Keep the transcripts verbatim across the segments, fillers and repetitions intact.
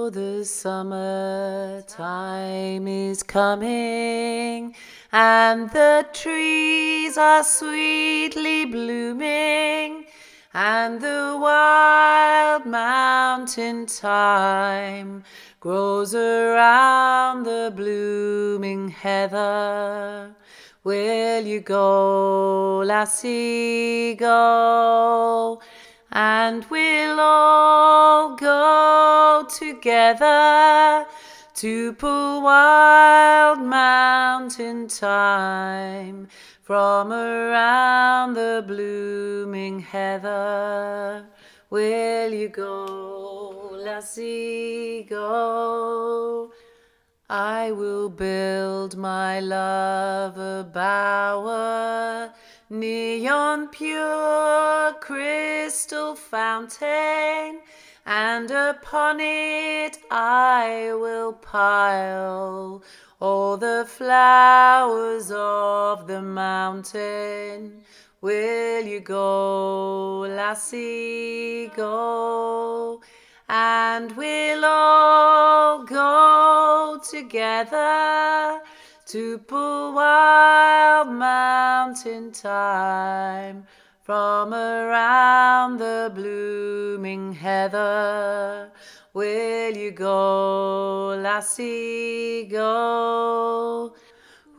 Oh, the summer time is coming, and the trees are sweetly blooming, and the wild mountain thyme grows around the blooming heather. Will you go, lassie, go? And we'll all go together to pull wild mountain thyme from around the blooming heather. Will you go, lassie, go? I will build my love a bower near yon pure crystal fountain, and upon it I will pile all the flowers of the mountain. Will you go, lassie, go? And we'll all go together to pull wild mountain thyme from around the blooming heather. Will you go, lassie, go? Ooh,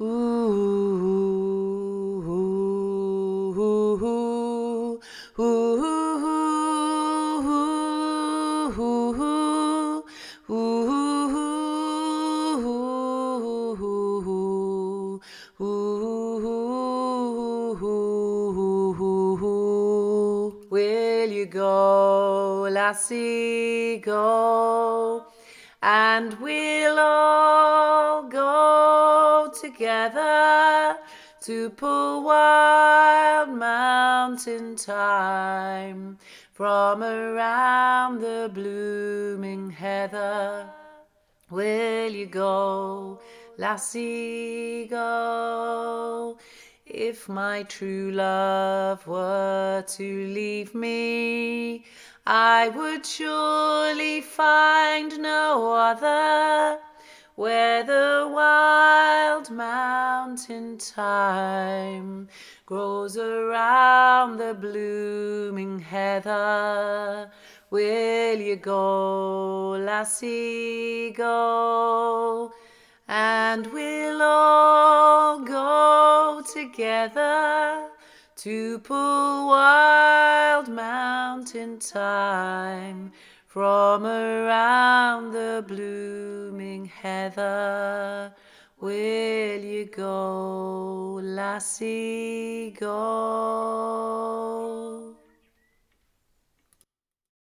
ooh, ooh, ooh, ooh, ooh. Will you go, lassie, go? And we'll all go together to pull wild mountain thyme from around the blooming heather. Will you go, lassie, go? If my true love were to leave me, I would surely find no other where the wild mountain thyme grows around the blooming heather. Will you go, lassie, go? And we'll all go together to pull wild mountain thyme from around the blooming heather. Will you go, lassie, go?